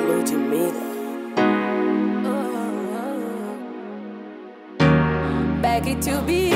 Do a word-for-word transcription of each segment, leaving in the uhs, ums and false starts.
Ludmilla. Back it to be.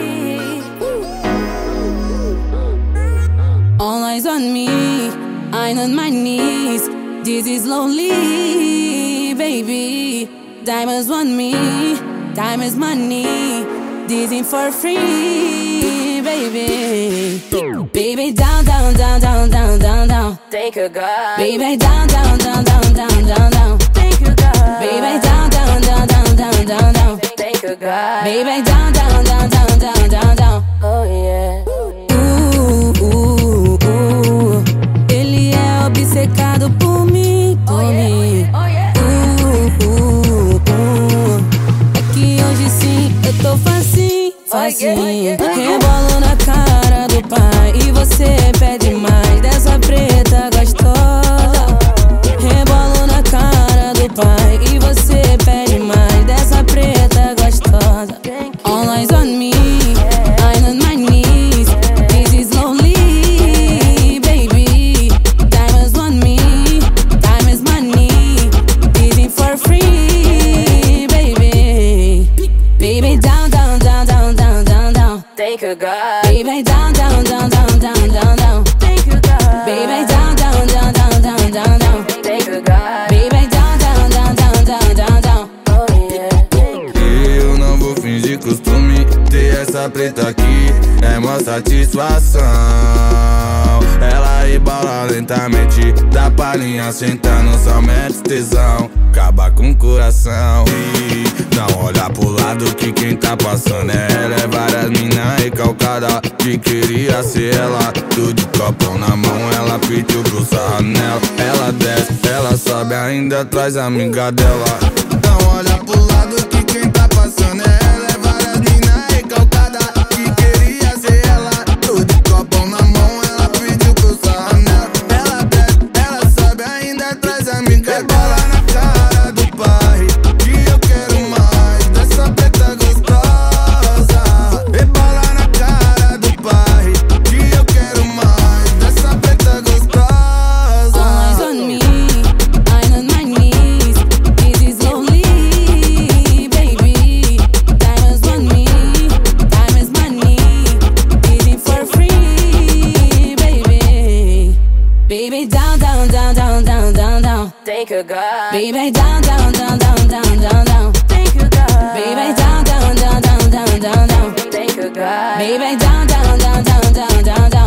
All eyes on me, I'm on my knees. This is lonely, baby. Diamonds want me, time is money. This ain't for free, baby. Baby, down, down, down, down, down, down, down. Thank you, God. Baby, down, down, down, down, down, down, down. Thank you, God. Baby, down, down, down, down, down, down, down. Thank you, God. Baby, down, down, down, down, down, down, down. Oh yeah. Uh, uh, uh. Ele é obcecado por mim, por mim. Uh, uh, uh. É que hoje sim eu tô facinho, facinho. Rebolo na cara do pai e você pede mais dessa preta gostosa. Rebolo na cara do pai e você pede mais dessa preta gostosa. All eyes on me, I'm on my knees. This is lonely, baby. Diamonds want me, time is money. This ain't for free, baby. Baby, down, down, down, down, down, down, down. Thank you, God. Baby, down, down, down, down, down, down, down. Thank you, God. Baby, down, down, down, down, down, down, down. Thank you, God. Baby, down, down, down, down, down, down, down. Oh yeah. Eu não vou fingir costume. Ter essa preta aqui é uma satisfação. Ela rebola lentamente, da palhinha sentando, só mete tesão. Acaba com o coração e não olha pro lado que quem tá passando é ela. É várias mina recalcada que queria ser ela. Tudo de copão na mão, ela pediu pro sarra nela. Ela desce, ela sobe, ainda traz a amiga dela. Não olha pro lado que quem tá passando é ela. É várias mina recalcada que queria ser ela. Tudo de copão na mão, ela pediu pro sarra nela. Ela desce, ela sobe, ainda traz a amiga dela. Baby, down, down, down, down, down, down, down. Thank you, God. Baby, down, down, down, down, down, down, down. Thank you, God. Baby, down, down, down, down, down, down, down. Thank you, God. Baby, down, down, down, down, down, down, down.